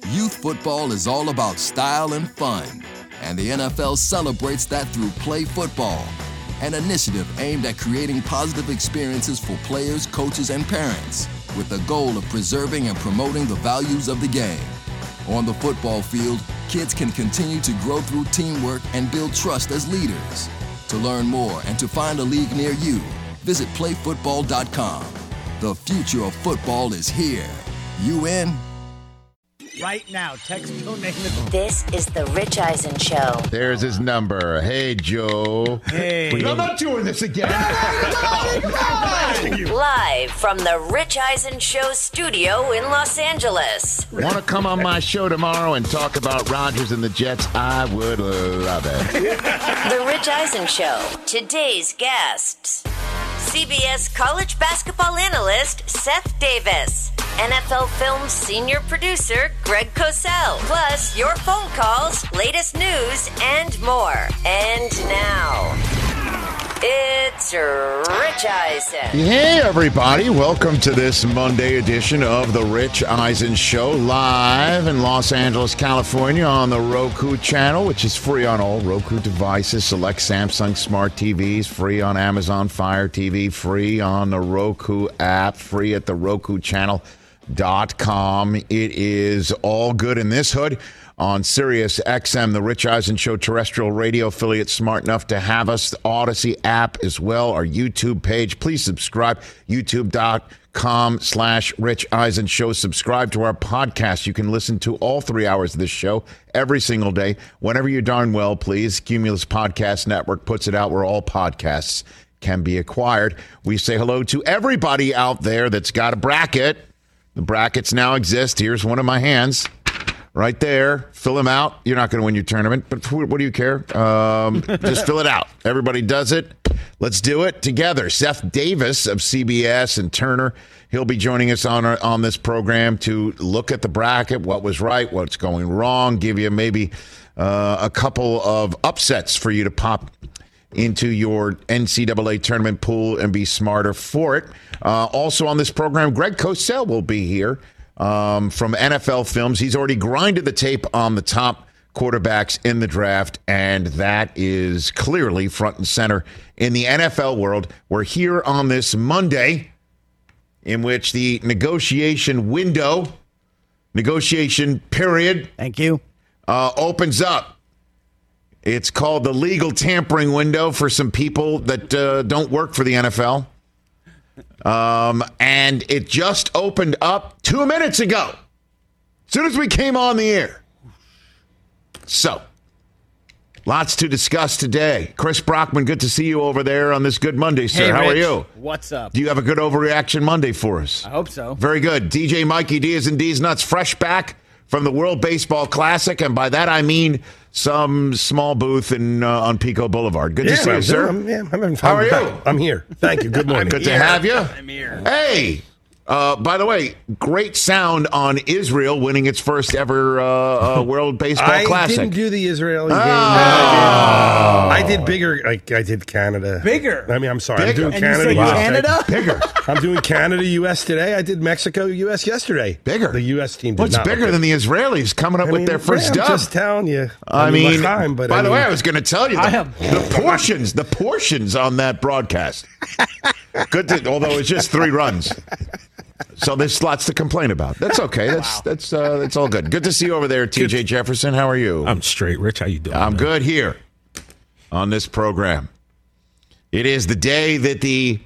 Youth football is all about style and fun, and the NFL celebrates that through Play Football, an initiative aimed at creating positive experiences for players, coaches, and parents, with the goal of preserving and promoting the values of the game. On the football field, kids can continue to grow through teamwork and build trust as leaders. To learn more and to find a league near you, visit playfootball.com. The future of football is here. You in? Right now, text your name. This is the Rich Eisen Show. There's his number. Hey, Joe. Hey. I'm not doing this again. Live from the Rich Eisen Show studio in Los Angeles. Want to come on my show tomorrow and talk about Rodgers and the Jets? I would love it. The Rich Eisen Show. Today's guests. CBS college basketball analyst Seth Davis. NFL Films senior producer Greg Cosell. Plus, your phone calls, latest news, and more. And now, it's Rich Eisen. Hey, everybody. Welcome to this Monday edition of The Rich Eisen Show, live in Los Angeles, California on the Roku channel, which is free on all Roku devices, select Samsung Smart TVs, free on Amazon Fire TV, free on the Roku app, free at the Roku channel. .com. It is all good in this hood on Sirius XM, the Rich Eisen Show terrestrial radio affiliate, smart enough to have us, the Odyssey app as well, our YouTube page. Please subscribe, youtube.com/Rich Eisen Show. Subscribe to our podcast. You can listen to all 3 hours of this show every single day, whenever you darn well please. Cumulus Podcast Network puts it out where all podcasts can be acquired. We say hello to everybody out there that's got a bracket. The brackets now exist. Here's one in my hands right there. Fill them out. You're not going to win your tournament, but what do you care? Just fill it out. Everybody does it. Let's do it together. Seth Davis of CBS and Turner, he'll be joining us on this program to look at the bracket, what was right, what's going wrong, give you maybe a couple of upsets for you to pop into your NCAA tournament pool and be smarter for it. Also on this program, Greg Cosell will be here from NFL Films. He's already grinded the tape on the top quarterbacks in the draft, and that is clearly front and center in the NFL world. We're here on this Monday in which the negotiation period, Thank you. Opens up. It's called the legal tampering window for some people that don't work for the NFL. And it just opened up 2 minutes ago, as soon as we came on the air. So, lots to discuss today. Chris Brockman, good to see you over there on this Good Monday, sir. Hey, How Rich. are you? What's up? Do you have a good overreaction Monday for us? I hope so. Very good. DJ Mikey Diaz and D's Nuts, fresh back from the World Baseball Classic, and by that I mean some small booth on Pico Boulevard. Good to see you, sir. I'm having fun. How are you? I'm here. Thank you. Good morning. Good to have you. I'm here. Hey, by the way, great sound on Israel winning its first ever World Baseball Classic. I didn't do the Israeli game. I did bigger. I did Canada. Bigger? I mean, I'm sorry. Bigger. I'm doing And you Canada. said US Canada? Bigger. I'm doing Canada, U.S. today. I did Mexico, U.S. yesterday. Bigger. The U.S. team did What's not bigger look than the Israelis coming up with their first I'm dub? just telling you. I mean, time, but by the way, I was going to tell you the portions on that broadcast. Good, although it's just 3 runs. So there's lots to complain about. That's okay. That's all good. Good to see you over there, TJ Jefferson. How are you? I'm straight, Rich. How you doing? I'm man? good here on this program. It is the day that the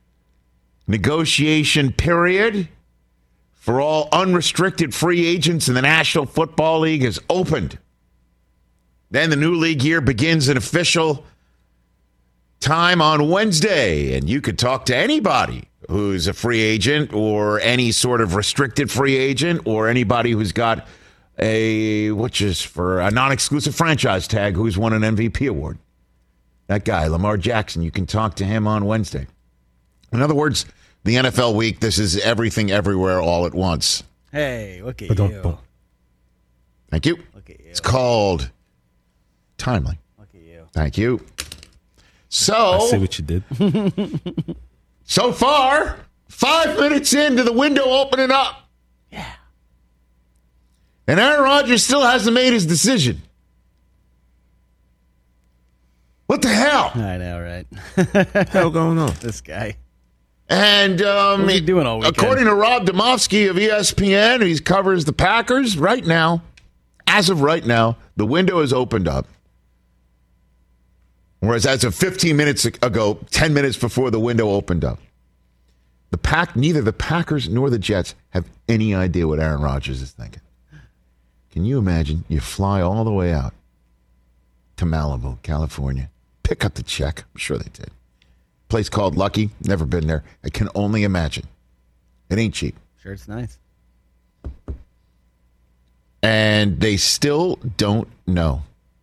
negotiation period for all unrestricted free agents in the National Football League has opened. Then the new league year begins an official time on Wednesday, and you could talk to anybody who's a free agent or any sort of restricted free agent or anybody who's got a non-exclusive franchise tag who's won an MVP award. That guy, Lamar Jackson, you can talk to him on Wednesday. In other words, the NFL week, this is everything everywhere all at once. Hey, look at you. Thank you. Look at you. It's called timely. Look at you. Thank you. So, I see what you did. so far, 5 minutes into the window opening up. Yeah. And Aaron Rodgers still hasn't made his decision. What the hell? I know, right? What the hell going on? This guy. And What's he doing all weekend? according to Rob Demovsky of ESPN, he covers the Packers right now. As of right now, the window is opened up. Whereas as of 15 minutes ago, 10 minutes before the window opened up, neither the Packers nor the Jets have any idea what Aaron Rodgers is thinking. Can you imagine? You fly all the way out to Malibu, California, pick up the check. I'm sure they did. Place called Lucky. Never been there. I can only imagine. It ain't cheap. Sure, it's nice. And they still don't know.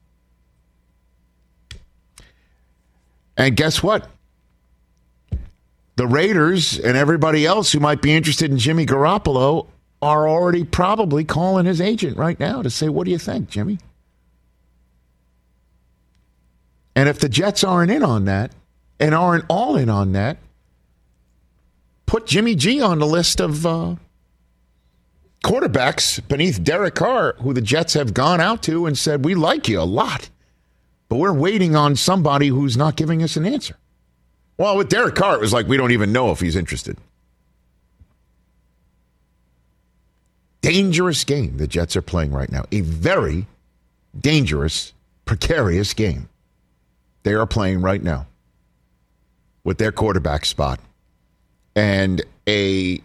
And guess what? The Raiders and everybody else who might be interested in Jimmy Garoppolo are already probably calling his agent right now to say, what do you think, Jimmy? And if the Jets aren't in on that and aren't all in on that, put Jimmy G on the list of quarterbacks beneath Derek Carr, who the Jets have gone out to and said, we like you a lot, but we're waiting on somebody who's not giving us an answer. Well, with Derek Carr, it was like we don't even know if he's interested. Dangerous game the Jets are playing right now. A very dangerous, precarious game they are playing right now with their quarterback spot. And a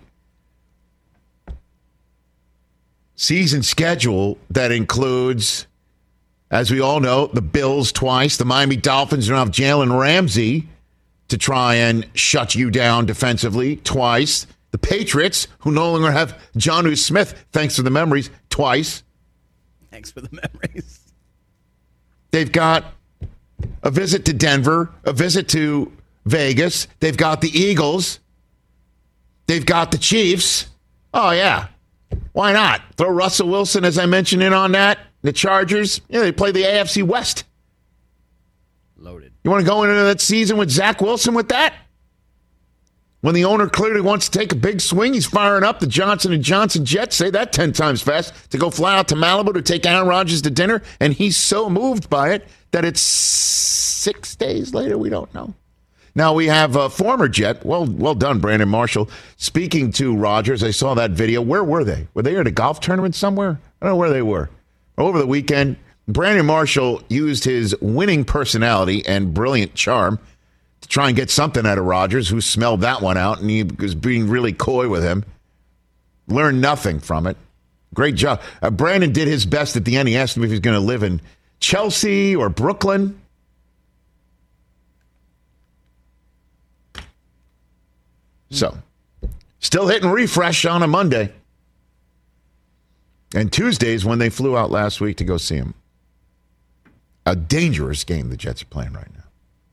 season schedule that includes, as we all know, the Bills twice. The Miami Dolphins don't have Jalen Ramsey to try and shut you down defensively twice. The Patriots, who no longer have Jonnu Smith, thanks to the memories, twice. Thanks for the memories. They've got a visit to Denver, a visit to Vegas. They've got the Eagles. They've got the Chiefs. Oh, yeah. Why not? Throw Russell Wilson, as I mentioned, in on that. The Chargers, they play the AFC West. Loaded. You want to go into that season with Zach Wilson with that? When the owner clearly wants to take a big swing, he's firing up the Johnson & Johnson Jets. Say that 10 times fast. To go fly out to Malibu to take Aaron Rodgers to dinner. And he's so moved by it that it's 6 days later. We don't know. Now we have a former Jet. Well done, Brandon Marshall. Speaking to Rodgers, I saw that video. Where were they? Were they at a golf tournament somewhere? I don't know where they were. Over the weekend, Brandon Marshall used his winning personality and brilliant charm to try and get something out of Rodgers, who smelled that one out, and he was being really coy with him. Learned nothing from it. Great job. Brandon did his best at the end. He asked him if he was going to live in Chelsea or Brooklyn. So, still hitting refresh on a Monday. And Tuesdays when they flew out last week to go see him. A dangerous game the Jets are playing right now.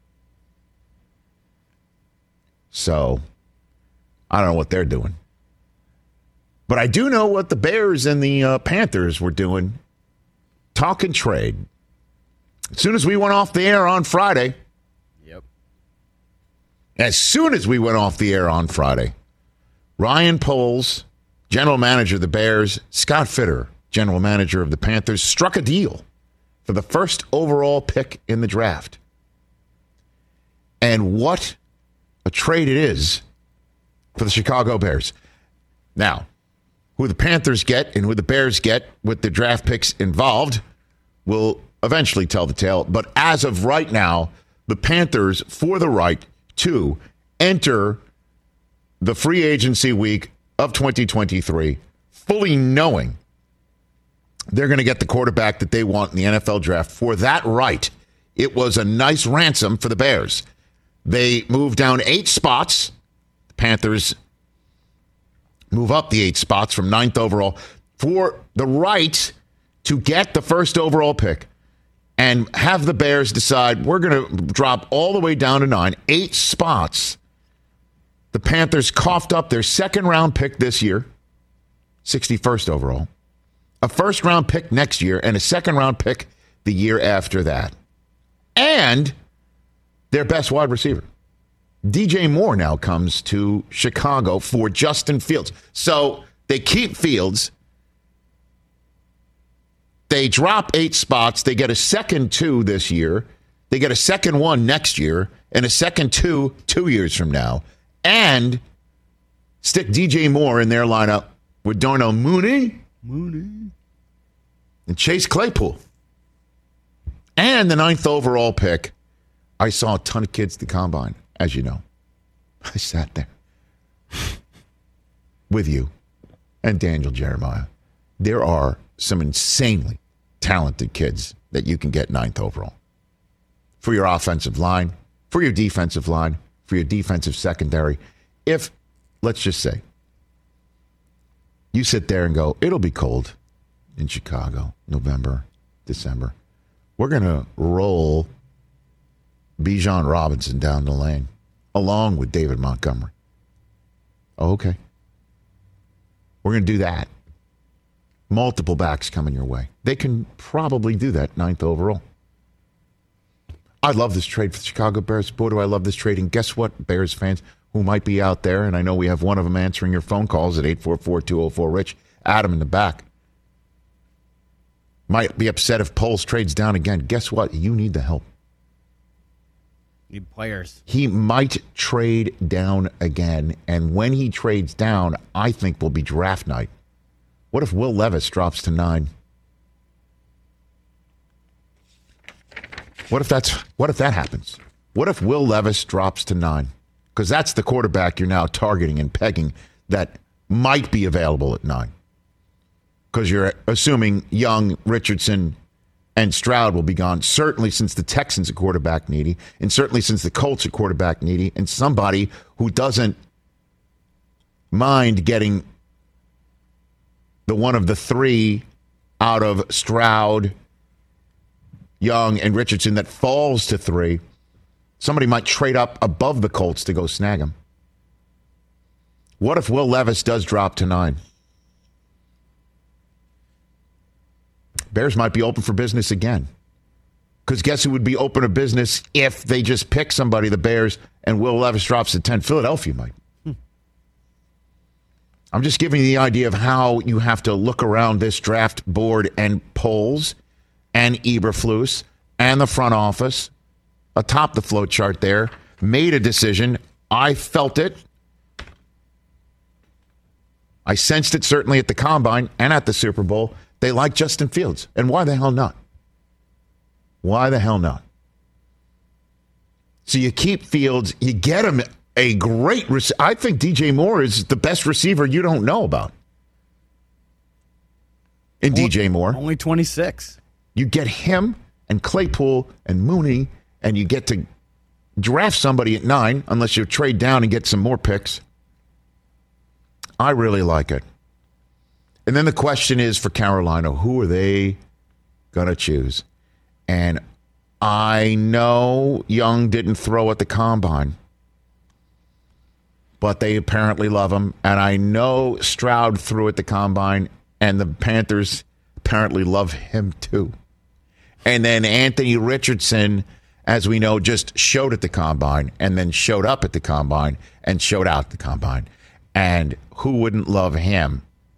So, I don't know what they're doing. But I do know what the Bears and the Panthers were doing. Talking trade. As soon as we went off the air on Friday. Yep. As soon as we went off the air on Friday, Ryan Poles, general manager of the Bears, Scott Fitter, general manager of the Panthers, struck a deal for the first overall pick in the draft. And what a trade it is for the Chicago Bears. Now, who the Panthers get and who the Bears get with the draft picks involved will eventually tell the tale. But as of right now, the Panthers for the right to enter the free agency week of 2023, fully knowing they're going to get the quarterback that they want in the NFL draft. For that right, it was a nice ransom for the Bears. They moved down 8 spots. The Panthers move up the 8 spots from 9th overall for the right to get the first overall pick and have the Bears decide we're going to drop all the way down to 9, 8 spots. The Panthers coughed up their second-round pick this year, 61st overall, a first-round pick next year, and a second-round pick the year after that. And their best wide receiver. DJ Moore now comes to Chicago for Justin Fields. So they keep Fields. they drop 8 spots. They get a second 2 this year. They get a second 1 next year and a second 2 2 years from now. And stick DJ Moore in their lineup with Darnell Mooney and Chase Claypool. And the 9th overall pick. I saw a ton of kids at the combine, as you know. I sat there with you and Daniel Jeremiah. There are some insanely talented kids that you can get 9th overall. For your offensive line, for your defensive line, for your defensive secondary. If, let's just say, you sit there and go, it'll be cold in Chicago, November, December. We're going to roll Bijan Robinson down the lane, along with David Montgomery. Oh, okay. We're going to do that. Multiple backs coming your way. They can probably do that 9th overall. I love this trade for the Chicago Bears. Boy, do I love this trade. And guess what, Bears fans who might be out there, and I know we have one of them answering your phone calls at 844-204-RICH, Adam in the back. Might be upset if Poles trades down again. Guess what? You need the help. Need players. He might trade down again, and when he trades down, I think will be draft night. What if Will Levis drops to 9? What if that happens? What if Will Levis drops to 9? Because that's the quarterback you're now targeting and pegging that might be available at 9. Because you're assuming Young, Richardson, and Stroud will be gone, certainly since the Texans are quarterback needy, and certainly since the Colts are quarterback needy, and somebody who doesn't mind getting the one of the 3 out of Stroud, Young, and Richardson that falls to 3. Somebody might trade up above the Colts to go snag him. What if Will Levis does drop to 9? Bears might be open for business again. Because guess who would be open for business if they just pick somebody, the Bears, and Will Levis drops to 10? Philadelphia might. I'm just giving you the idea of how you have to look around this draft board and polls and Eberflus and the front office atop the flow chart there, made a decision. I felt it. I sensed it certainly at the Combine and at the Super Bowl. They like Justin Fields. And why the hell not? Why the hell not? So you keep Fields, you get him a great receiver. I think DJ Moore is the best receiver you don't know about. In DJ Moore. Only 26. You get him and Claypool and Mooney, and you get to draft somebody at 9, unless you trade down and get some more picks. I really like it. And then the question is for Carolina, who are they going to choose? And I know Young didn't throw at the Combine, but they apparently love him. And I know Stroud threw at the Combine, and the Panthers apparently love him too. And then Anthony Richardson, as we know, just showed at the Combine and then showed up at the Combine and showed out at the Combine. And who wouldn't love him?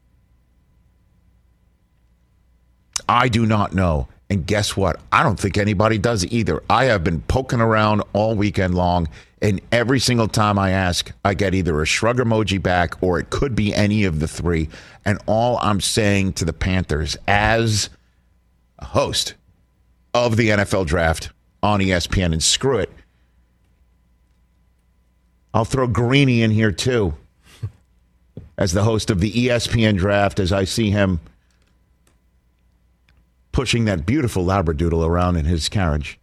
I do not know. And guess what? I don't think anybody does either. I have been poking around all weekend long, and every single time I ask, I get either a shrug emoji back or it could be any of the 3. And all I'm saying to the Panthers as a host of the NFL Draft on ESPN, and screw it, I'll throw Greeny in here too as the host of the ESPN Draft, as I see him pushing that beautiful Labradoodle around in his carriage.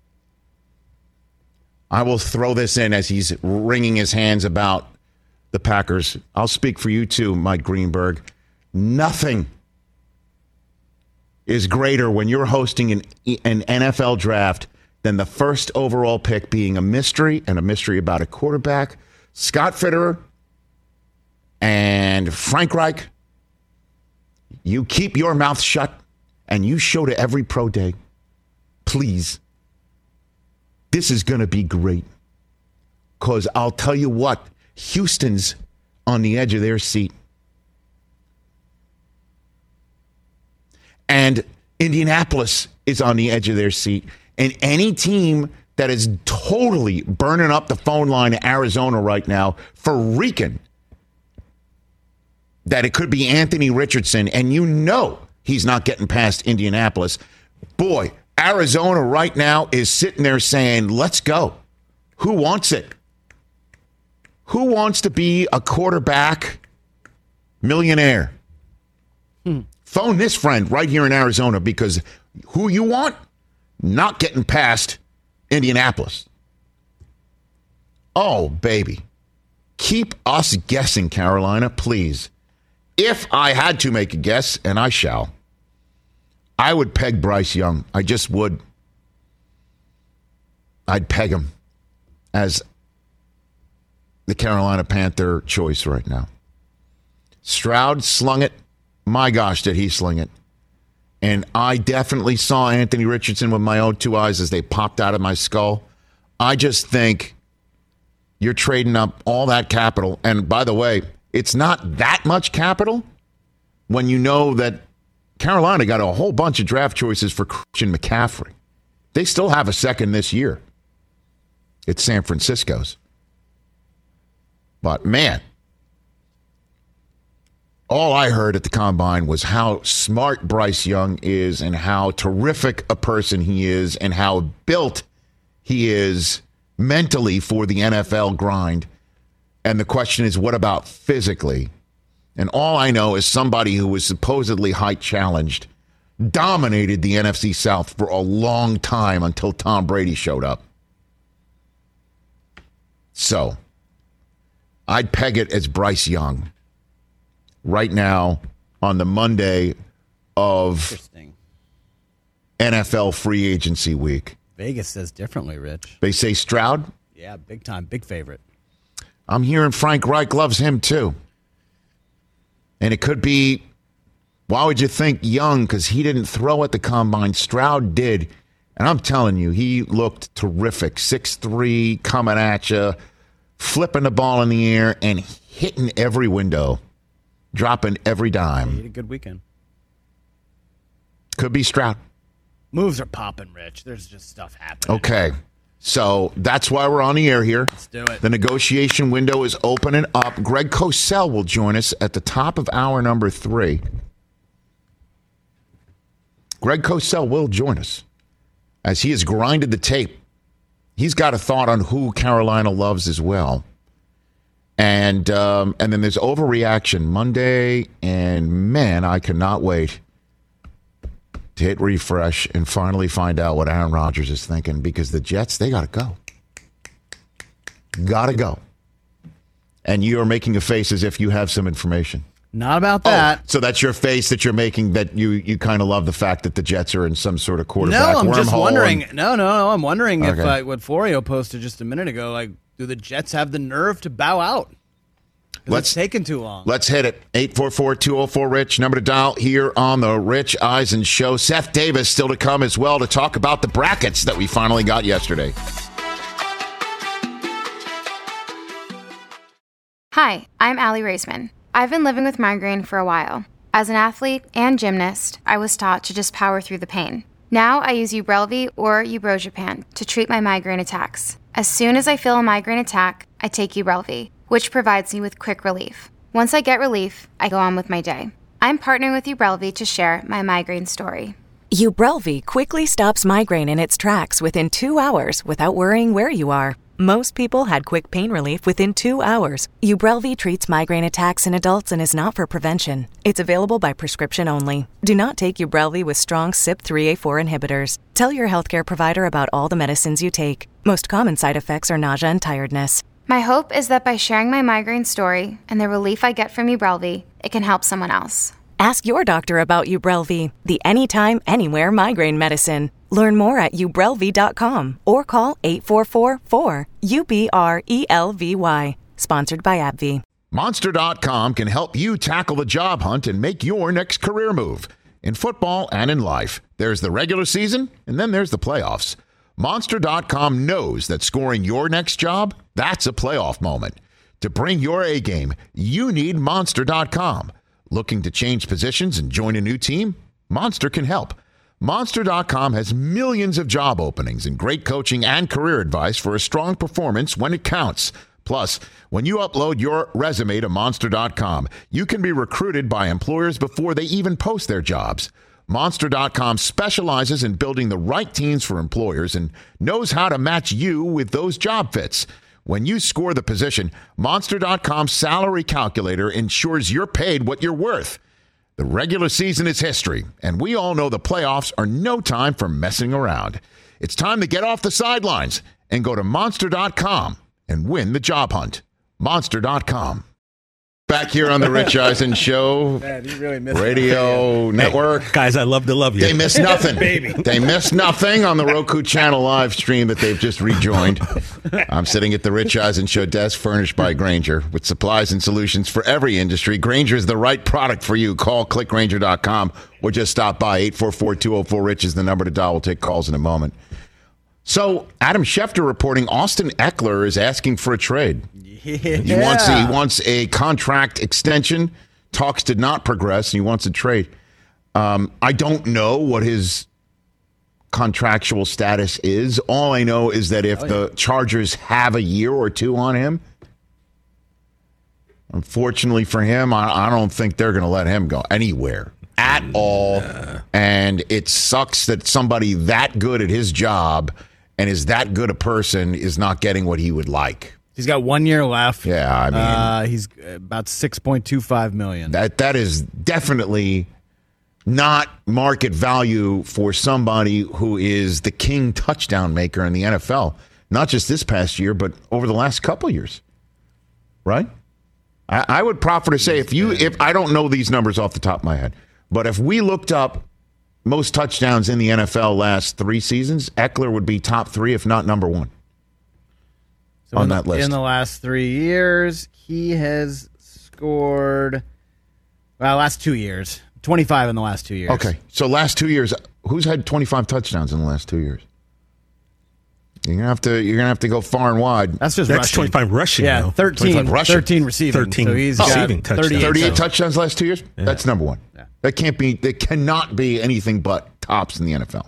I will throw this in as he's wringing his hands about the Packers. I'll speak for you too, Mike Greenberg. Nothing is greater when you're hosting an NFL draft than the first overall pick being a mystery, and a mystery about a quarterback. Scott Fitterer and Frank Reich, you keep your mouth shut. And you show to every pro day, please, this is going to be great. Because I'll tell you what, Houston's on the edge of their seat. And Indianapolis is on the edge of their seat. And any team that is totally burning up the phone line in Arizona right now, freaking that it could be Anthony Richardson, and you know he's not getting past Indianapolis. Boy, Arizona right now is sitting there saying, let's go. Who wants it? Who wants to be a quarterback millionaire? Phone this friend right here in Arizona, because who you want? Not getting past Indianapolis. Oh, baby. Keep us guessing, Carolina, please. If I had to make a guess, and I shall, I would peg Bryce Young. I just would. I'd peg him as the Carolina Panther choice right now. Stroud slung it. My gosh, did he sling it. And I definitely saw Anthony Richardson with my own two eyes as they popped out of my skull. I just think you're trading up all that capital. And by the way, it's not that much capital when you know that Carolina got a whole bunch of draft choices for Christian McCaffrey. They still have a second this year. It's San Francisco's. But man, all I heard at the Combine was how smart Bryce Young is and how terrific a person he is and how built he is mentally for the NFL grind. And the question is, what about physically? And all I know is somebody who was supposedly height challenged dominated the NFC South for a long time until Tom Brady showed up. So I'd peg it as Bryce Young right now on the Monday of NFL free agency week. Vegas says differently, Rich. They say Stroud? Yeah, big time, big favorite. I'm hearing Frank Reich loves him too. And it could be, why would you think Young? Because he didn't throw at the Combine. Stroud did. And I'm telling you, he looked terrific. 6'3", coming at you, flipping the ball in the air and hitting every window, dropping every dime. He had a good weekend. Could be Stroud. Moves are popping, Rich. There's just stuff happening. Okay. So that's why we're on the air here. Let's do it. The negotiation window is opening up. Greg Cosell will join us at the top of hour number 3. Greg Cosell will join us as he has grinded the tape. He's got a thought on who Carolina loves as well. And then there's overreaction Monday, and man, I cannot wait to hit refresh and finally find out what Aaron Rodgers is thinking, because the Jets, they got to go. Got to go. And you are making a face as if you have some information. Not about that. Oh, so that's your face that you're making, that you kind of love the fact that the Jets are in some sort of quarterback wormhole. No, I'm just wondering. No, I'm wondering if what Florio posted just a minute ago, like, do the Jets have the nerve to bow out? It's taken too long. Let's hit it. 844-204-RICH, number to dial here on the Rich Eisen Show. Seth Davis still to come as well to talk about the brackets that we finally got yesterday. Hi, I'm Allie Raisman. I've been living with migraine for a while. As an athlete and gymnast, I was taught to just power through the pain. Now I use Ubrelvy or Ubrogepant to treat my migraine attacks. As soon as I feel a migraine attack, I take Ubrelvy, which provides me with quick relief. Once I get relief, I go on with my day. I'm partnering with Ubrelvy to share my migraine story. Ubrelvy quickly stops migraine in its tracks within 2 hours without worrying where you are. Most people had quick pain relief within 2 hours. Ubrelvy treats migraine attacks in adults and is not for prevention. It's available by prescription only. Do not take Ubrelvy with strong CYP3A4 inhibitors. Tell your healthcare provider about all the medicines you take. Most common side effects are nausea and tiredness. My hope is that by sharing my migraine story and the relief I get from Ubrelvy, it can help someone else. Ask your doctor about Ubrelvy, the anytime, anywhere migraine medicine. Learn more at Ubrelvy.com or call 844-4-UBRELVY. Sponsored by AbbVie. Monster.com can help you tackle the job hunt and make your next career move. In football and in life, there's the regular season and then there's the playoffs. Monster.com knows that scoring your next job, that's a playoff moment. To bring your A game, you need Monster.com. Looking to change positions and join a new team? Monster can help. Monster.com has millions of job openings and great coaching and career advice for a strong performance when it counts. Plus, when you upload your resume to Monster.com, you can be recruited by employers before they even post their jobs. Monster.com specializes in building the right teams for employers and knows how to match you with those job fits. When you score the position, Monster.com's salary calculator ensures you're paid what you're worth. The regular season is history, and we all know the playoffs are no time for messing around. It's time to get off the sidelines and go to Monster.com and win the job hunt. Monster.com. Back here on the Rich Eisen Show, Man, you really missed Radio Network. Hey, guys, I love to love you. They miss nothing. Baby. They miss nothing on the Roku channel live stream that they've just rejoined. I'm sitting at the Rich Eisen Show desk furnished by Grainger with supplies and solutions for every industry. Grainger is the right product for you. Call clickgrainger.com or just stop by. 844-204-RICH is the number to dial. We'll take calls in a moment. So Adam Schefter reporting Austin Eckler is asking for a trade. He wants a contract extension. Talks did not progress, and he wants a trade. I don't know what his contractual status is. All I know is that if the Chargers have a year or two on him, unfortunately for him, I don't think they're going to let him go anywhere at all. And it sucks that somebody that good at his job and is that good a person is not getting what he would like. He's got 1 year left. Yeah, I mean, he's about $6.25 million. That is definitely not market value for somebody who is the king touchdown maker in the NFL. Not just this past year, but over the last couple years. Right? I would proffer to say if I don't know these numbers off the top of my head, but if we looked up most touchdowns in the NFL last 3 seasons, Eckler would be top 3, if not number 1. So on that list. In the last 3 years, he has scored, last 2 years, 25 in the last 2 years. Okay, so last 2 years, who's had 25 touchdowns in the last 2 years? You're gonna have to go far and wide. That's 25 rushing. Yeah, though. 13 receiving. 13 so he's receiving got touchdowns. 38 touchdowns last 2 years. Yeah. That's number 1. Yeah. That cannot be anything but tops in the NFL.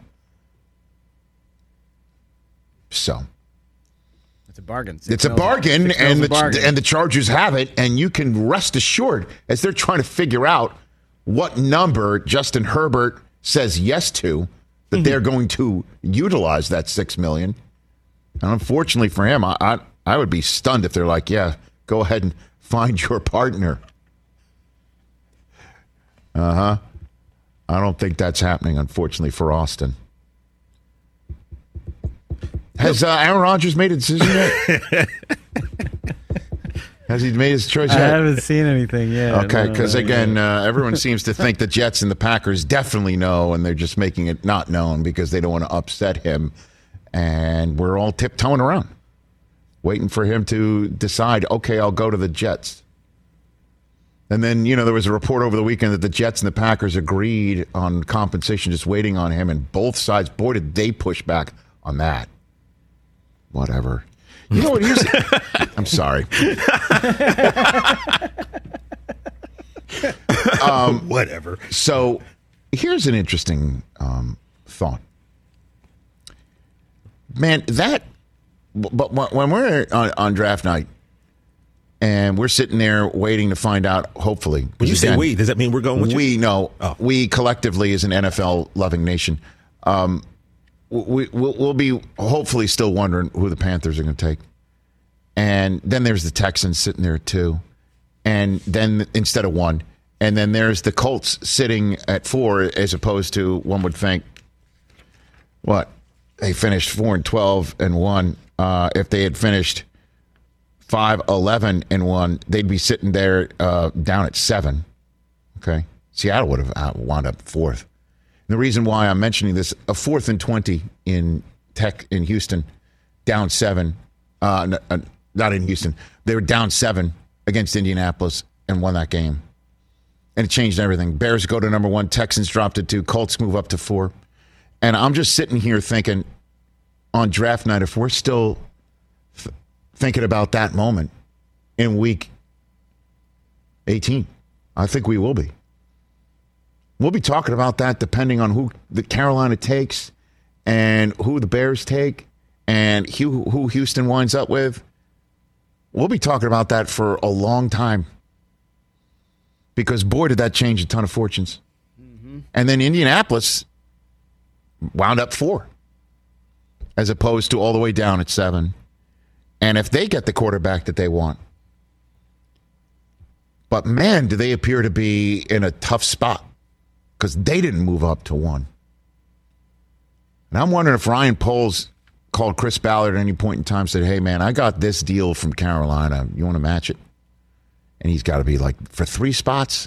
So. It's a bargain. It's a bargain, and the Chargers have it, and you can rest assured as they're trying to figure out what number Justin Herbert says yes to, that they're going to utilize that $6 million. And unfortunately for him, I would be stunned if they're like, yeah, go ahead and find your partner. I don't think that's happening, unfortunately, for Austin. Has Aaron Rodgers made a decision yet? Has he made his choice yet? I haven't seen anything yet. Okay, because again, everyone seems to think the Jets and the Packers definitely know, and they're just making it not known because they don't want to upset him. And we're all tiptoeing around, waiting for him to decide, okay, I'll go to the Jets. And then, there was a report over the weekend that the Jets and the Packers agreed on compensation, just waiting on him, and both sides, boy, did they push back on that. Whatever. You know what? I'm sorry. Whatever. So here's an interesting thought. Man, but when we're on draft night and we're sitting there waiting to find out, hopefully. When you say we, does that mean we're going with you? We know. Oh. We collectively as an NFL-loving nation, we'll be hopefully still wondering who the Panthers are going to take. And then there's the Texans sitting there too. And then instead of 1. And then there's the Colts sitting at 4 as opposed to, one would think, what? They finished 4-12-1. If they had finished 5-11-1, they'd be sitting there down at 7. Okay. Seattle would have wound up 4th. The reason why I'm mentioning this, a 4th and 20 in Houston, down 7. Not in Houston. They were down 7 against Indianapolis and won that game. And it changed everything. Bears go to number 1. Texans dropped to 2. Colts move up to 4. And I'm just sitting here thinking, on draft night, if we're still thinking about that moment in week 18, I think we will be. We'll be talking about that depending on that Carolina takes and who the Bears take and who Houston winds up with, we'll be talking about that for a long time. Because, boy, did that change a ton of fortunes. Mm-hmm. And then Indianapolis wound up 4 as opposed to all the way down at 7. And if they get the quarterback that they want. But, man, do they appear to be in a tough spot because they didn't move up to 1. And I'm wondering if Ryan Poles called Chris Ballard at any point in time and said, hey, man, I got this deal from Carolina. You want to match it? And he's got to be like, for 3 spots,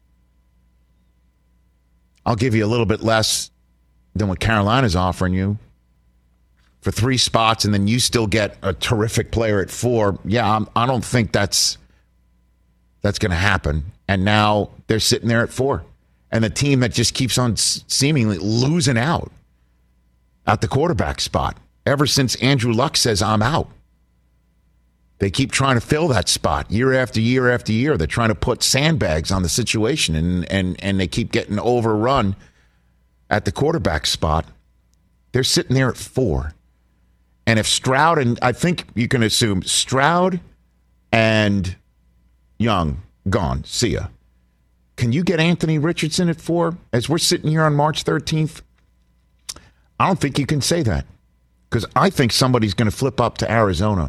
I'll give you a little bit less than what Carolina's offering you for 3 spots, and then you still get a terrific player at 4. Yeah, I don't think that's going to happen. And now they're sitting there at 4. And the team that just keeps on seemingly losing out at the quarterback spot ever since Andrew Luck says, I'm out. They keep trying to fill that spot year after year after year. They're trying to put sandbags on the situation, and they keep getting overrun at the quarterback spot. They're sitting there at 4. And if Stroud, and I think you can assume Stroud and Young, gone. See ya. Can you get Anthony Richardson at 4? As we're sitting here on March 13th, I don't think you can say that. Because I think somebody's going to flip up to Arizona.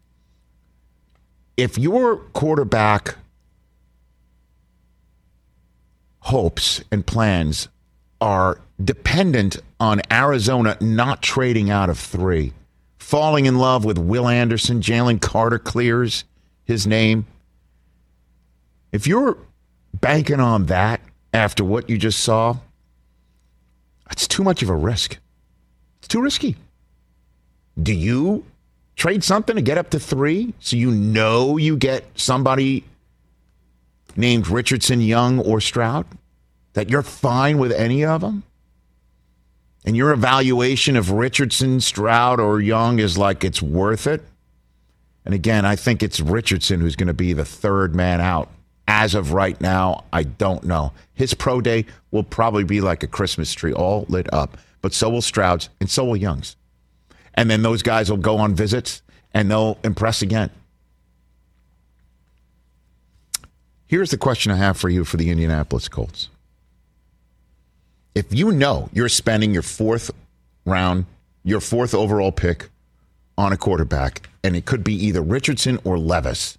If your quarterback hopes and plans are dependent on Arizona not trading out of 3, falling in love with Will Anderson, Jalen Carter clears his name. If you're banking on that after what you just saw, it's too much of a risk. It's too risky. Do you trade something to get up to 3 so you know you get somebody named Richardson, Young, or Stroud? That you're fine with any of them? And your evaluation of Richardson, Stroud, or Young is like it's worth it? And again, I think it's Richardson who's going to be the 3rd man out. As of right now, I don't know. His pro day will probably be like a Christmas tree, all lit up. But so will Stroud's, and so will Young's. And then those guys will go on visits, and they'll impress again. Here's the question I have for you for the Indianapolis Colts. If you know you're spending your 4th round, your 4th overall pick on a quarterback, and it could be either Richardson or Levis,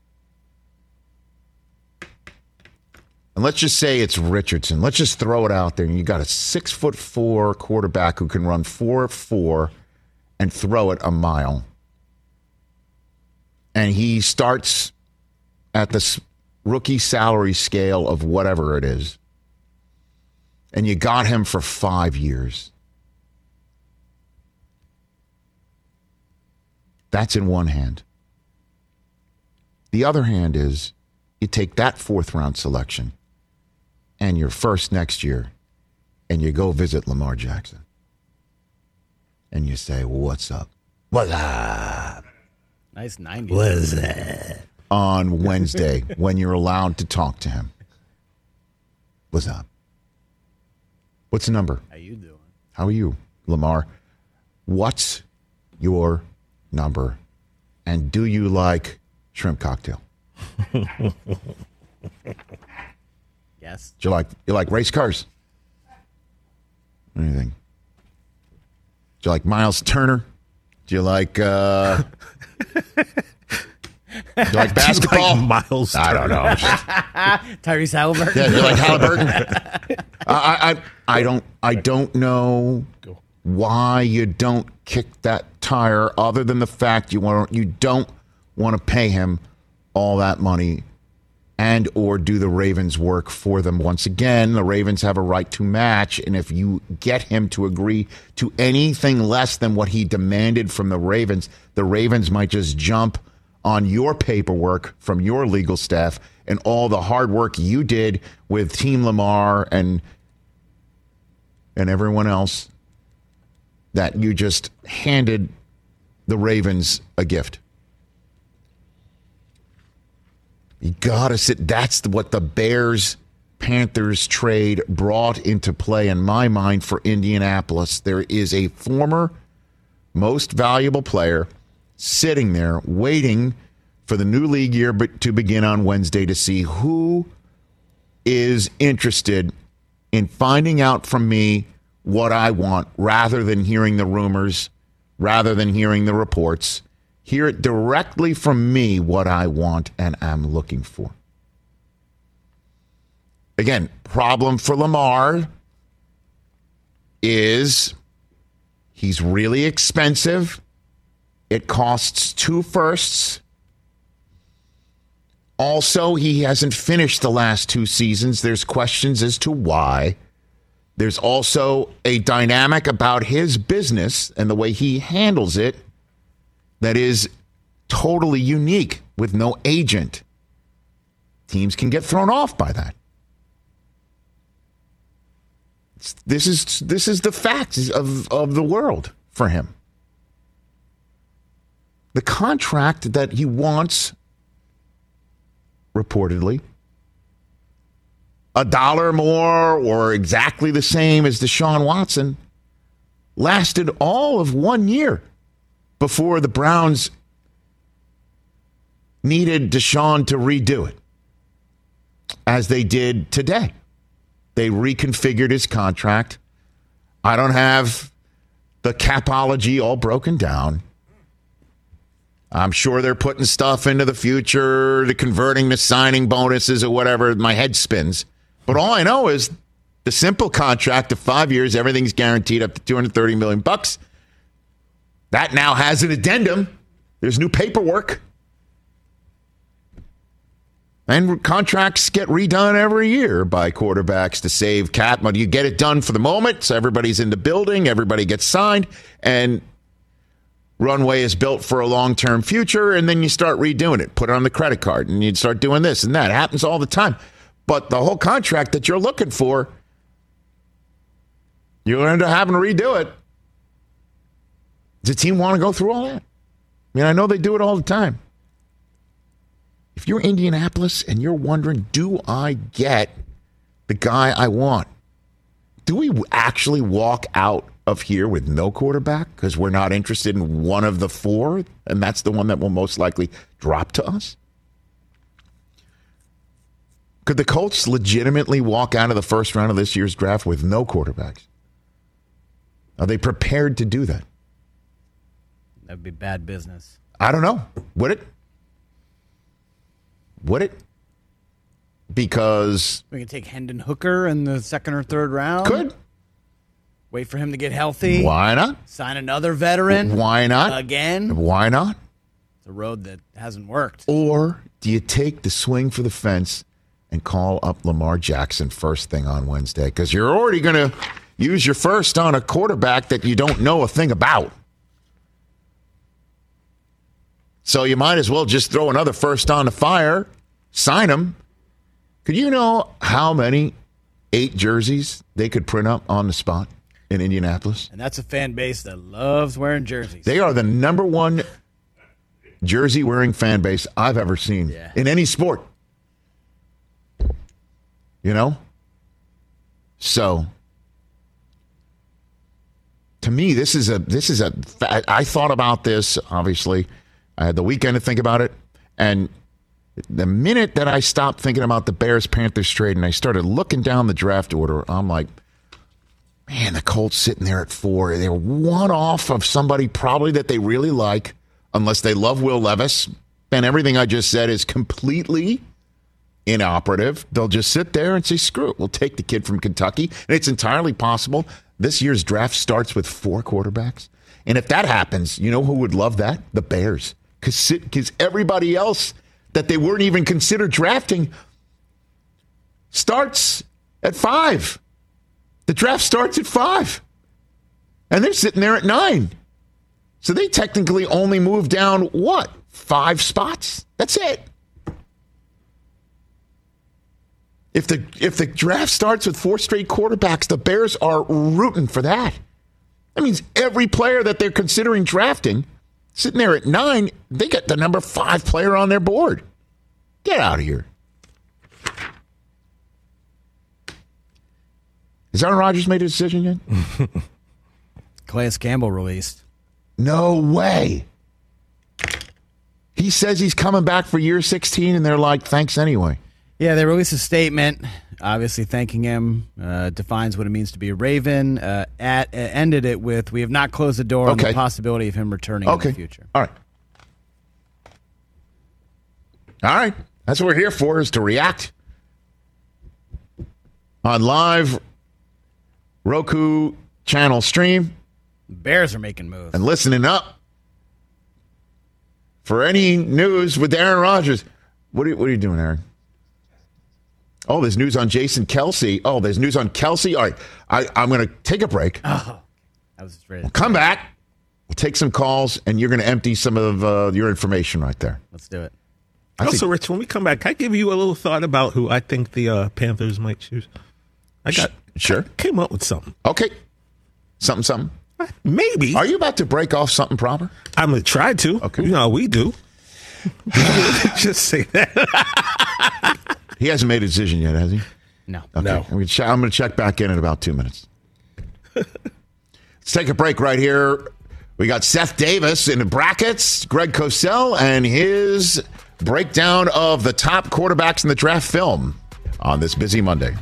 and let's just say it's Richardson. Let's just throw it out there. And you got a 6'4" quarterback who can run 4.4 and throw it a mile. And he starts at the rookie salary scale of whatever it is. And you got him for 5 years. That's in one hand. The other hand is you take that 4th round selection and your 1st next year, and you go visit Lamar Jackson. And you say, what's up? What's up? Nice 90s. What is that? On Wednesday, when you're allowed to talk to him. What's up? What's the number? How you doing? How are you, Lamar? What's your number? And do you like shrimp cocktail? Yes. Do you like race cars? Anything? Do you like Miles Turner? Do you like do you like basketball? Do you like Miles Turner? I don't know. Tyrese Halliburton. Yeah, do you like Halliburton? I don't know why you don't kick that tire, other than the fact you don't want to pay him all that money and or do the Ravens work for them. Once again, the Ravens have a right to match, and if you get him to agree to anything less than what he demanded from the Ravens might just jump on your paperwork from your legal staff and all the hard work you did with Team Lamar and everyone else, that you just handed the Ravens a gift. You got to sit. That's what the Bears Panthers trade brought into play in my mind for Indianapolis. There is a former most valuable player sitting there waiting for the new league year to begin on Wednesday to see who is interested in finding out from me what I want rather than hearing the rumors, rather than hearing the reports. Hear it directly from me what I want and am looking for. Again, problem for Lamar is he's really expensive. It costs 2 firsts. Also, he hasn't finished the last 2 seasons. There's questions as to why. There's also a dynamic about his business and the way he handles it that is totally unique with no agent. Teams can get thrown off by that. This is the facts of the world for him. The contract that he wants, reportedly, $1 more or exactly the same as Deshaun Watson, lasted all of 1 year before the Browns needed Deshaun to redo it, as they did today. They reconfigured his contract. I don't have the capology all broken down. I'm sure they're putting stuff into the future, to converting to signing bonuses or whatever. My head spins. But all I know is the simple contract of 5 years, everything's guaranteed up to $230 million. That now has an addendum. There's new paperwork. And contracts get redone every year by quarterbacks to save cap money. You get it done for the moment, so everybody's in the building, everybody gets signed, and runway is built for a long-term future, and then you start redoing it. Put it on the credit card, and you start doing this and that. It happens all the time. But the whole contract that you're looking for, you'll end up having to redo it. Does the team want to go through all that? I mean, I know they do it all the time. If you're Indianapolis and you're wondering, do I get the guy I want? Do we actually walk out of here with no quarterback because we're not interested in one of the 4, and that's the one that will most likely drop to us? Could the Colts legitimately walk out of the first round of this year's draft with no quarterbacks? Are they prepared to do that? That would be bad business. I don't know. Would it? Would it? Because we can take Hendon Hooker in the 2nd or 3rd round. Could. Wait for him to get healthy. Why not? Sign another veteran. Why not? Again. Why not? It's a road that hasn't worked. Or do you take the swing for the fence and call up Lamar Jackson first thing on Wednesday? Because you're already going to use your first on a quarterback that you don't know a thing about. So you might as well just throw another first on the fire, sign him. Could you know how many 8 jerseys they could print up on the spot in Indianapolis? And that's a fan base that loves wearing jerseys. They are the number 1 jersey-wearing fan base I've ever seen in any sport. You know? So, to me, this is a. I thought about this, obviously. I had the weekend to think about it, and the minute that I stopped thinking about the Bears-Panthers trade and I started looking down the draft order, I'm like, man, the Colts sitting there at 4. They're 1 off of somebody probably that they really like, unless they love Will Levis. And everything I just said is completely inoperative. They'll just sit there and say, screw it, we'll take the kid from Kentucky. And it's entirely possible this year's draft starts with 4 quarterbacks. And if that happens, you know who would love that? The Bears. Because everybody else that they weren't even considered drafting starts at 5. The draft starts at 5. And they're sitting there at 9. So they technically only moved down, 5 spots? That's it. If the draft starts with 4 straight quarterbacks, the Bears are rooting for that. That means every player that they're considering drafting, sitting there at 9, they get the number 5 player on their board. Get out of here. Has Aaron Rodgers made a decision yet? Calais Campbell released. No way. He says he's coming back for year 16, and they're like, thanks anyway. Yeah, they released a statement, obviously thanking him, defines what it means to be a Raven, ended it with, we have not closed the door on the possibility of him returning in the future. All right. That's what we're here for, is to react on live Roku channel stream. The Bears are making moves. And listening up for any news with Aaron Rodgers. What are you doing, Aaron? Oh, there's news on Jason Kelce. Oh, there's news on Kelce. All right, I'm going to take a break. Oh, I was ready. We'll come back. We'll take some calls, and you're going to empty some of your information right there. Let's do it. Also, Rich, when we come back, can I give you a little thought about who I think the Panthers might choose? Sure. Came up with something. Okay. Something. Maybe. Are you about to break off something proper? I'm going to try to. Okay. You know how we do. Just say that. He hasn't made a decision yet, has he? No. Okay. No. I'm going to check back in about 2 minutes. Let's take a break right here. We got Seth Davis in the brackets, Greg Cosell, and his breakdown of the top quarterbacks in the draft film on this busy Monday.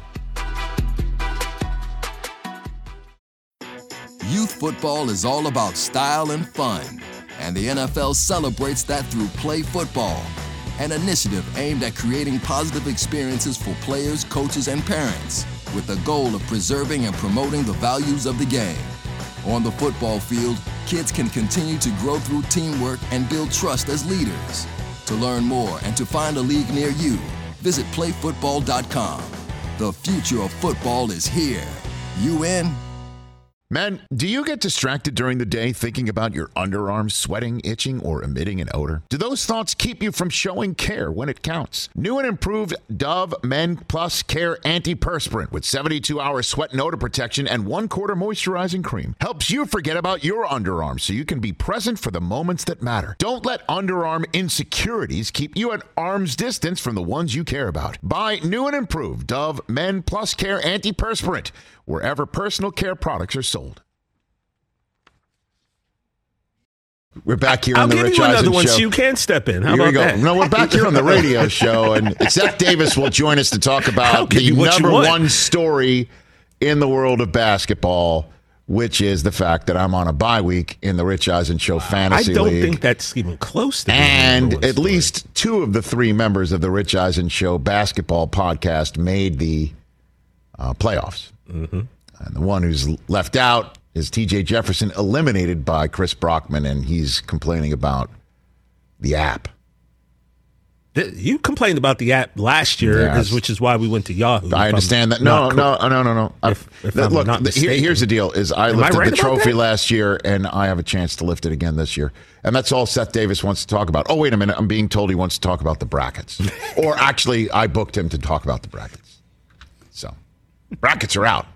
Youth football is all about style and fun, and the NFL celebrates that through Play Football, an initiative aimed at creating positive experiences for players, coaches, and parents, with the goal of preserving and promoting the values of the game. On the football field, kids can continue to grow through teamwork and build trust as leaders. To learn more and to find a league near you, visit playfootball.com. The future of football is here. You in? Men, do you get distracted during the day thinking about your underarms sweating, itching, or emitting an odor? Do those thoughts keep you from showing care when it counts? New and improved Dove Men Plus Care Antiperspirant with 72-hour sweat and odor protection and 1/4 moisturizing cream helps you forget about your underarms so you can be present for the moments that matter. Don't let underarm insecurities keep you at arm's distance from the ones you care about. Buy new and improved Dove Men Plus Care Antiperspirant wherever personal care products are sold. We're back here on the Rich Eisen Show. I'll give you another one so you can step in. How about that? No, we're back here on the radio show, and Seth Davis will join us to talk about the number one story in the world of basketball, which is the fact that I'm on a bye week in the Rich Eisen Show Fantasy League. I don't think that's even close to being And at least 2 of the 3 members of the Rich Eisen Show basketball podcast made the playoffs. Mm-hmm. And the one who's left out is TJ Jefferson, eliminated by Chris Brockman, and he's complaining about the app. You complained about the app last year, which is why we went to Yahoo. I understand that. No. Look, here's the deal: is I lifted the trophy last year, and I have a chance to lift it again this year, and that's all Seth Davis wants to talk about. Oh, wait a minute! I'm being told he wants to talk about the brackets, or actually, I booked him to talk about the brackets. So, brackets are out.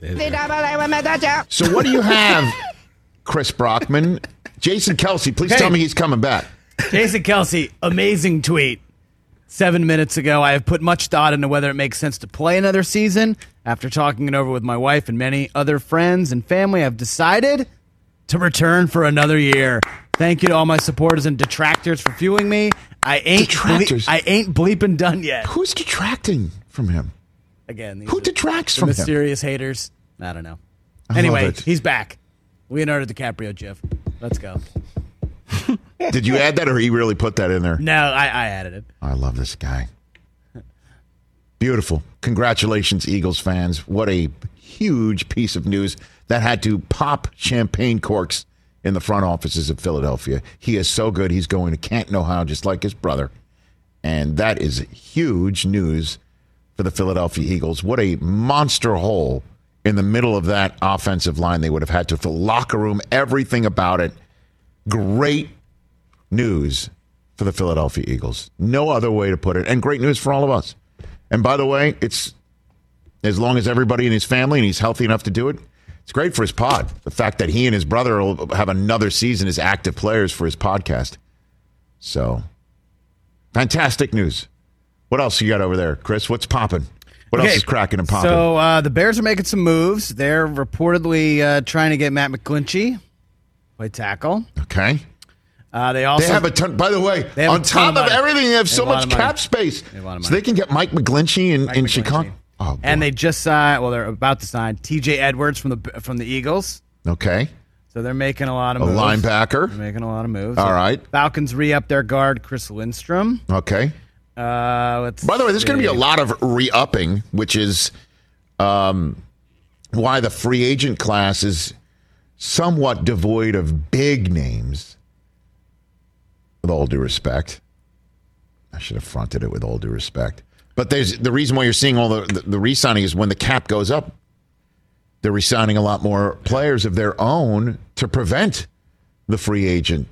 So, what do you have, Chris Brockman? Jason Kelce, please tell me he's coming back. Jason Kelce, amazing tweet. 7 minutes ago, I have put much thought into whether it makes sense to play another season. After talking it over with my wife and many other friends and family, I've decided to return for another year. Thank you to all my supporters and detractors for fueling me. I ain't bleeping done yet. Who's detracting from him? Again, who detracts from him? Mysterious haters. I don't know. Anyway, he's back. Leonardo DiCaprio, Jeff. Let's go. Did you add that, or he really put that in there? No, I added it. I love this guy. Beautiful. Congratulations, Eagles fans. What a huge piece of news that had to pop champagne corks in the front offices of Philadelphia. He is so good. He's going to Canton, Ohio, just like his brother. And that is huge news for the Philadelphia Eagles. What a monster hole in the middle of that offensive line they would have had to fill. Locker room, everything about it. Great news for the Philadelphia Eagles. No other way to put it. And great news for all of us. And by the way, it's as long as everybody in his family and he's healthy enough to do it, it's great for his pod. The fact that he and his brother will have another season as active players for his podcast. So, fantastic news. What else you got over there, Chris? What's popping? What else is cracking and popping? So the Bears are making some moves. They're reportedly trying to get Matt McGlinchey, play tackle. Okay. They have a ton. By the way, on top of everything, they have so much cap space, so they can get Mike McGlinchey in Chicago. Oh, and they just signed. Well, they're about to sign T.J. Edwards from the Eagles. Okay. So they're making a lot of moves. A linebacker. They're making a lot of moves. All right. Falcons re-up their guard, Chris Lindstrom. Okay. By the way, there's going to be a lot of re-upping, which is why the free agent class is somewhat devoid of big names. With all due respect. I should have fronted it with all due respect. But there's the reason why you're seeing all the re-signing is when the cap goes up, they're re-signing a lot more players of their own to prevent the free agent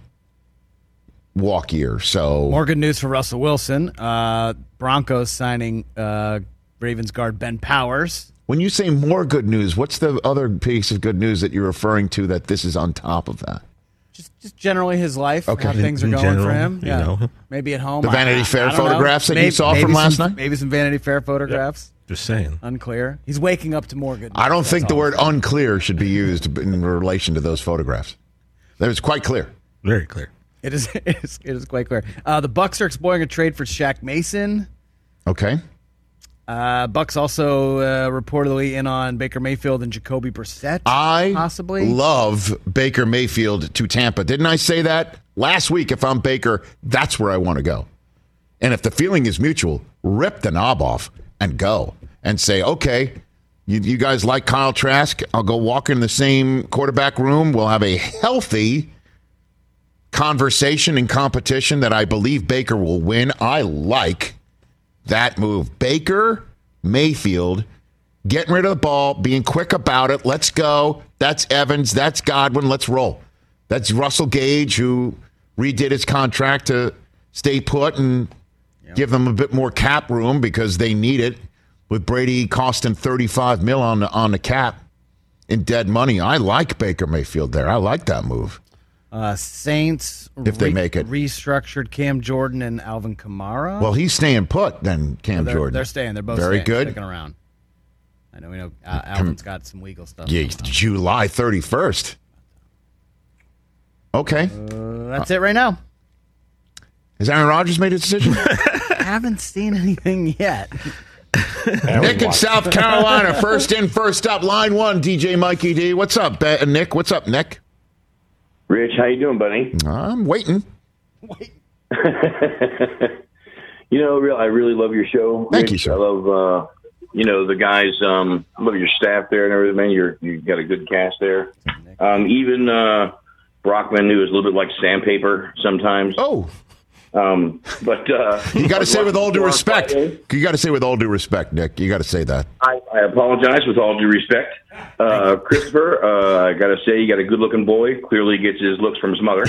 walk year. So more good news for Russell Wilson. Broncos signing Ravens guard Ben Powers. When you say more good news, what's the other piece of good news that you're referring to that this is on top of that? Just generally his life, okay. How things are going general, for him. You know. Maybe at home. The Vanity Fair photographs that you saw from last night? Maybe some Vanity Fair photographs. Yep. Just saying. Unclear. He's waking up to more good news. I don't think the word unclear should be used in relation to those photographs. That was quite clear. Very clear. It is quite clear. The Bucs are exploring a trade for Shaq Mason. Okay. Bucs also reportedly in on Baker Mayfield and Jacoby Brissett. Possibly love Baker Mayfield to Tampa. Didn't I say that last week? If I'm Baker, that's where I want to go. And if the feeling is mutual, rip the knob off and go and say, okay, you guys like Kyle Trask? I'll go walk in the same quarterback room. We'll have a healthy conversation and competition that I believe Baker will win. I like that move. Baker Mayfield getting rid of the ball, being quick about it. Let's go. That's Evans. That's Godwin. Let's roll. That's Russell Gage, who redid his contract to stay put and give them a bit more cap room because they need it. With Brady costing $35 million on the cap in dead money. I like Baker Mayfield there. I like that move. Saints, if they make it, restructured Cam Jordan and Alvin Kamara. Well, he's staying put. Then Cam Jordan, they're staying. They're both very good, sticking around. I know. We know Alvin's got some legal stuff. Yeah, July 31st. Okay, that's it right now. Has Aaron Rodgers made a decision? I haven't seen anything yet. Nick in South Carolina, first in, first up, line one. DJ Mikey D. What's up, Nick? What's up, Nick? Rich, how you doing, buddy? I'm waiting. I really love your show. Thank Rich. you, sir. I love, the guys. Love your staff there and everything. You got a good cast there. Even Brockman, who is a little bit like sandpaper sometimes. Oh. But you got to say with all due respect. You got to say with all due respect, Nick. You got to say that. I apologize with all due respect. Christopher, I got to say you got a good-looking boy. Clearly gets his looks from his mother.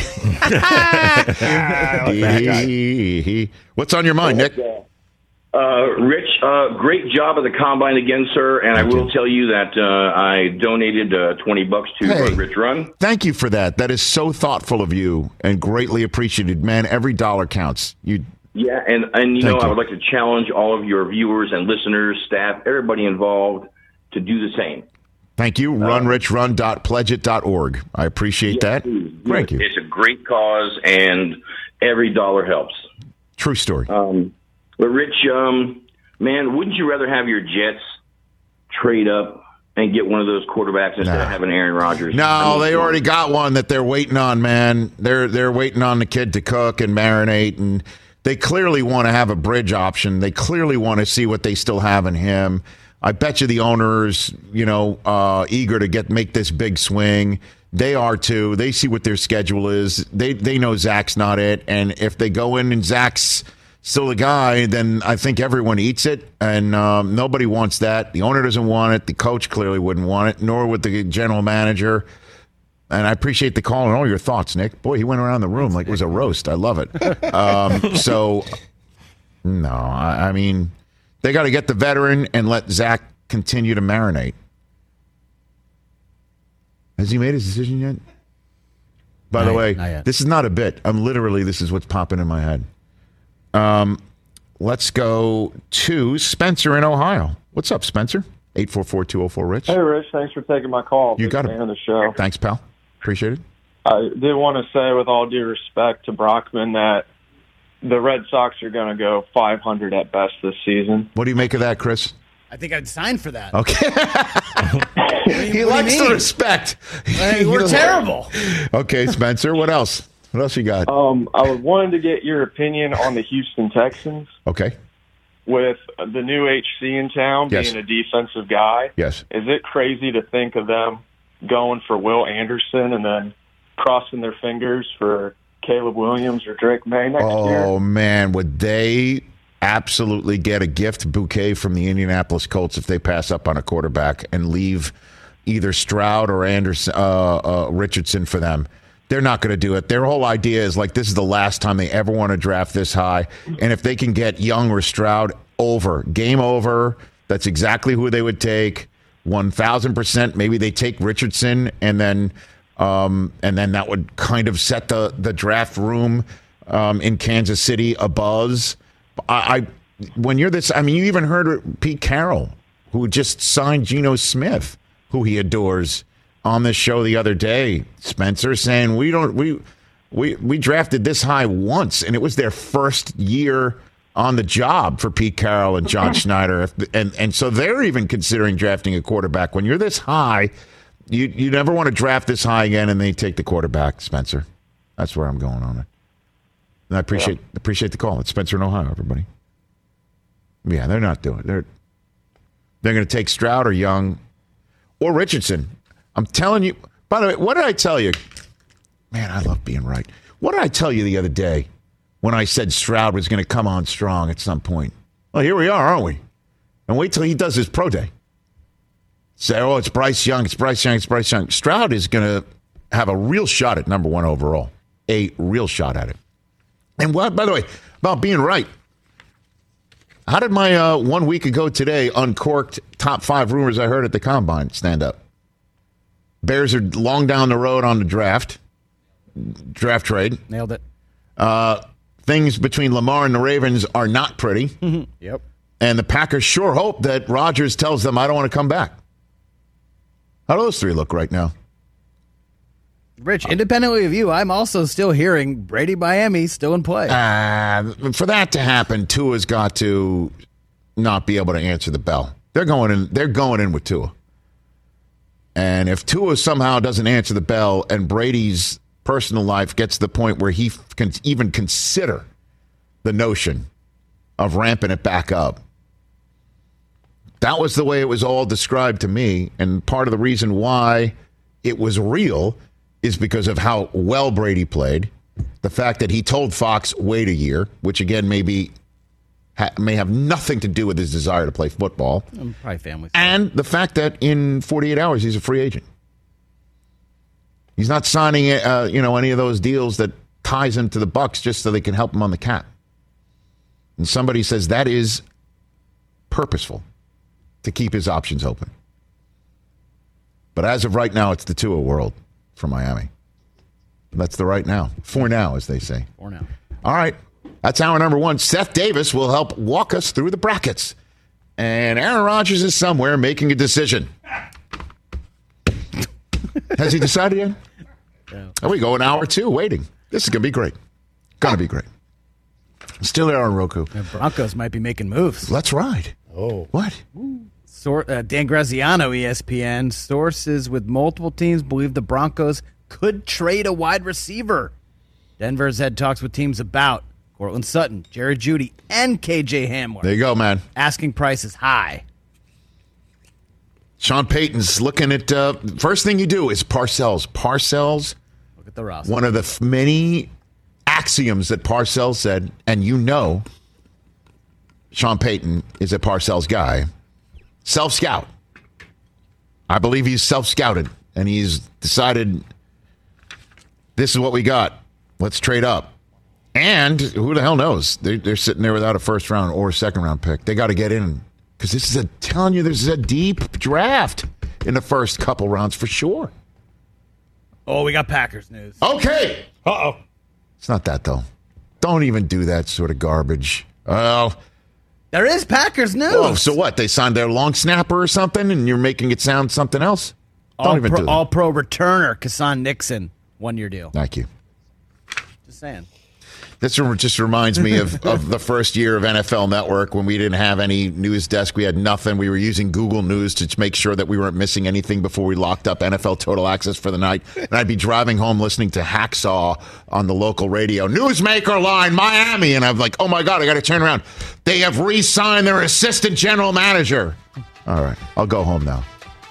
What's on your mind, Nick? Rich, great job at the Combine again, sir. And I will tell you that I donated $20 to Rich Run. Thank you for that. That is so thoughtful of you and greatly appreciated, man. Every dollar counts. Yeah, and I would like to challenge all of your viewers and listeners, staff, everybody involved to do the same. Thank you. RunRichRun.pledgeit.org. I appreciate that. Thank you. It's a great cause, and every dollar helps. True story. But, Rich, man, wouldn't you rather have your Jets trade up and get one of those quarterbacks instead of having Aaron Rodgers? No, they already got one that they're waiting on, man. They're waiting on the kid to cook and marinate, and they clearly want to have a bridge option. They clearly want to see what they still have in him. I bet you the owners, eager to make this big swing. They are too. They see what their schedule is. They know Zach's not it, and if they go in and Zach's still the guy, then I think everyone eats it, and nobody wants that. The owner doesn't want it. The coach clearly wouldn't want it, nor would the general manager. And I appreciate the call and all your thoughts, Nick. Boy, he went around the room like it was a roast. I love it. No, I mean, they got to get the veteran and let Zach continue to marinate. Has he made his decision yet? By the way, this is not a bit. This is what's popping in my head. Let's go to Spencer in Ohio. What's up, Spencer? 844-204-RICH. Hey, Rich. Thanks for taking my call. You got it. Big fan of the show. Thanks, pal. Appreciate it. I did want to say, with all due respect to Brockman, that the Red Sox are going to go 500 at best this season. What do you make of that, Chris? I think I'd sign for that. Okay. He likes the respect. We're terrible. Okay, Spencer, what else? What else you got? I wanted to get your opinion on the Houston Texans. Okay. With the new HC in town being a defensive guy. Yes. Is it crazy to think of them going for Will Anderson and then crossing their fingers for Caleb Williams or Drake May next year? Oh, man, would they absolutely get a gift bouquet from the Indianapolis Colts if they pass up on a quarterback and leave either Stroud or Anderson, Richardson for them? They're not going to do it. Their whole idea is like, this is the last time they ever want to draft this high. And if they can get Young or Stroud, game over. That's exactly who they would take. 1,000%. Maybe they take Richardson, and then that would kind of set the draft room in Kansas City abuzz. When you're this, I mean, you even heard Pete Carroll, who just signed Geno Smith, who he adores, on this show the other day, Spencer, saying we drafted this high once, and it was their first year on the job for Pete Carroll and John Schneider, and so they're even considering drafting a quarterback. When you're this high, you never want to draft this high again, and they take the quarterback, Spencer. That's where I'm going on it. And I appreciate the call. It's Spencer in Ohio, everybody. Yeah, they're not doing it. They're going to take Stroud or Young or Richardson. I'm telling you. By the way, what did I tell you? Man, I love being right. What did I tell you the other day when I said Stroud was going to come on strong at some point? Well, here we are, aren't we? And wait till he does his pro day. Say, oh, it's Bryce Young, it's Bryce Young, it's Bryce Young. Stroud is going to have a real shot at number one overall. A real shot at it. And what, by the way, about being right, how did my 1 week ago today uncorked top 5 rumors I heard at the Combine stand up? Bears are long down the road on the draft trade. Nailed it. Things between Lamar and the Ravens are not pretty. Mm-hmm. Yep. And the Packers sure hope that Rodgers tells them, I don't want to come back. How do those three look right now? Rich, independently of you, I'm also still hearing Brady Miami still in play. For that to happen, Tua's got to not be able to answer the bell. They're going in with Tua. And if Tua somehow doesn't answer the bell and Brady's personal life gets to the point where he can even consider the notion of ramping it back up, that was the way it was all described to me. And part of the reason why it was real is because of how well Brady played. The fact that he told Fox, wait a year, which again may have nothing to do with his desire to play football. Probably family. And the fact that in 48 hours he's a free agent. He's not signing any of those deals that ties him to the Bucs just so they can help him on the cap. And somebody says that is purposeful to keep his options open. But as of right now, it's the Tua world for Miami. That's the right now. For now, as they say. For now. All right. That's hour number 1. Seth Davis will help walk us through the brackets. And Aaron Rodgers is somewhere making a decision. Has he decided yet? Yeah. We go an hour 2 waiting. This is going to be great. Going to be great. Still there on Roku. The Broncos might be making moves. Let's ride. Oh. What? Dan Graziano, ESPN. Sources with multiple teams believe the Broncos could trade a wide receiver. Denver's had talks with teams about Cortland Sutton, Jerry Jeudy, and KJ Hamler. There you go, man. Asking price is high. Sean Payton's looking at first thing you do is Parcells. Parcells, look at the roster. One of the many axioms that Parcells said, and Sean Payton is a Parcells guy. Self-scout. I believe he's self-scouted, and he's decided this is what we got. Let's trade up. And who the hell knows? They're sitting there without a first round or a second round pick. They got to get in. Because this is a deep draft in the first couple rounds for sure. Oh, we got Packers news. Okay. Uh-oh. It's not that, though. Don't even do that sort of garbage. Well, There is Packers news. Oh, so what? They signed their long snapper or something, and you're making it sound something else? Don't even do that. All-Pro returner, Kasan Nixon, 1-year deal. Thank you. Just saying. This just reminds me of the first year of NFL Network when we didn't have any news desk. We had nothing. We were using Google News to make sure that we weren't missing anything before we locked up NFL Total Access for the night. And I'd be driving home listening to Hacksaw on the local radio. Newsmaker line, Miami. And I'm like, oh, my God, I got to turn around. They have re-signed their assistant general manager. All right, I'll go home now.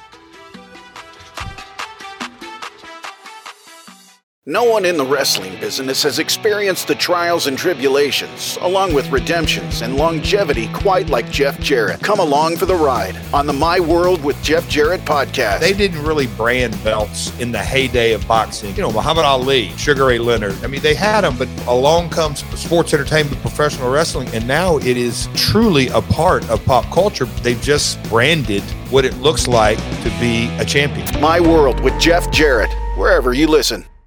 No one in the wrestling business has experienced the trials and tribulations, along with redemptions and longevity quite like Jeff Jarrett. Come along for the ride on the My World with Jeff Jarrett podcast. They didn't really brand belts in the heyday of boxing. You know, Muhammad Ali, Sugar Ray Leonard. I mean, they had them, but along comes sports entertainment, professional wrestling, and now it is truly a part of pop culture. They've just branded what it looks like to be a champion. My World with Jeff Jarrett, wherever you listen.